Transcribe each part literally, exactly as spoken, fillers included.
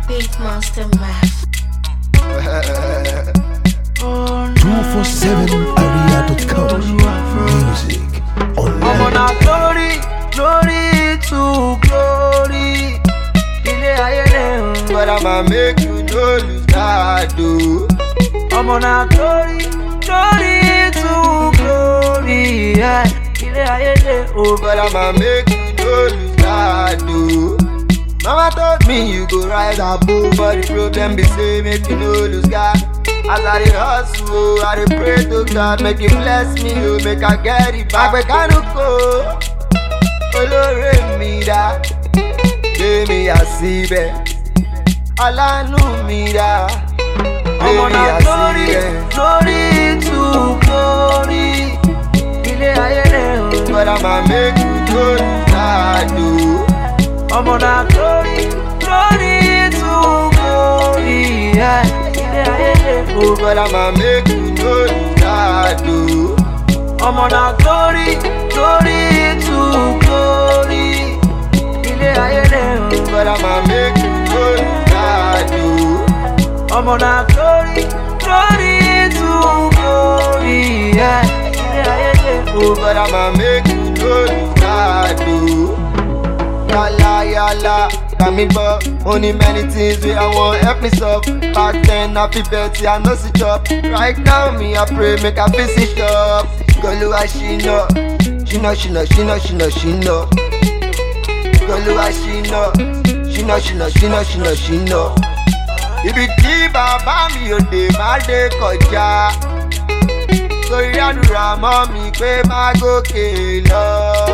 Big Monster Man. two four seven area dot com Music I'm on online. a glory, glory to glory. Ile ayele, but I'ma make you no lose God, do. I'm on a glory, glory to glory. Yeah. Ile ayele, oh, but I'ma make you no lose God, do. Mama told me you go rise above, but the problem be say make you no lose God. As I dey hustle, I dey pray to God, make He bless me, oh, make I get it back. Make I no go, olóore mi dá, gbé mi yà síbẹ̀. Alánú mi dá, gbé mi yà síbẹ̀. Glory to glory, ilé ayé rẹ̀ o. But I'ma make you no lose God, o. Ọmọ náà glory, glory to glory, yeah. Oh, but I'ma make you no lose God, do. I'm on a glory, glory to glory. Ile ayele, oh, but I'ma make you no lose God, do. I'm on a glory, glory to glory, yeah. Ile ayele, oh, but I'ma make you no lose God, do. Yalla, yalla. Me but only many things we I want help me solve. Back then I feel better, I know see chop. Right now me I pray make I feel see up. Goluwa she know, she know, she know, she know, she know, she know. Goluwa she know, she know, she know, she know, she know, she know. Ibi tí bàbá mi ò dé má dé kọjá. Torí àdúrà mọ́ mi pé má gòkè lọ.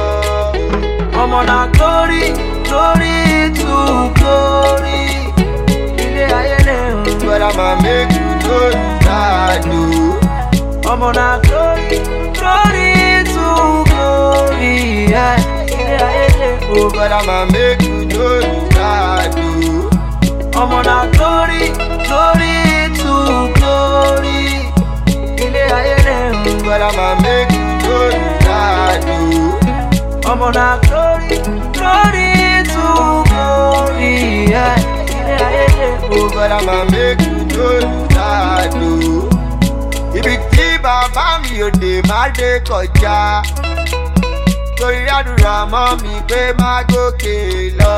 Ọmọ náà glory, glory to glory. Ile ayele, but I'ma make you no lose God, do. Ọmọ náà glory, glory to glory, yeah. Ile ayele, oh, but I'ma make you no lose God, do. Ọmọ náà glory, glory to glory. Ile ayele, but I'ma make you no lose God, do. I'm on a glory, glory to glory, yeah. Oh, but I'ma make you no lose God, do. Ibi tí bàbá mi ò dé má dé kọjá. Torí àdúrà mọ́ mi pé má gòkè lọ.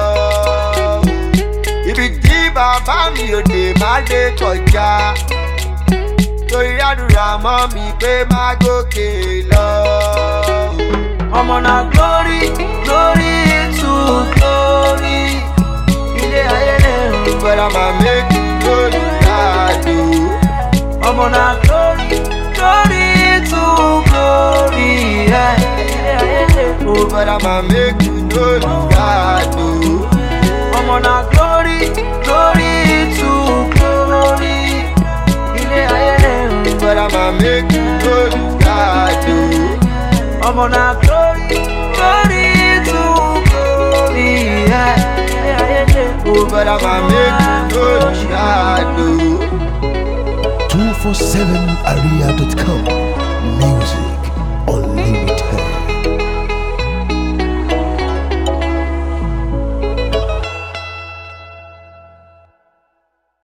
Ibi tí bàbá mi ò dé má dé kọjá. Torí àdúrà mọ́ mi pé má gòkè lọ. I'm on a glory, glory to glory. Ile ayele, but I'ma make you no lose God, do. I'm on a glory, glory to glory, yeah. Ile ayele, oh, but I'ma make you no lose God, do. I'm on a glory, glory to glory. Ile ayele, but I'ma make you no lose God, do. I'm on a glory, glory to glory, yeah. Oh, but I'ma make you no lose God, do. two four seven area dot com Music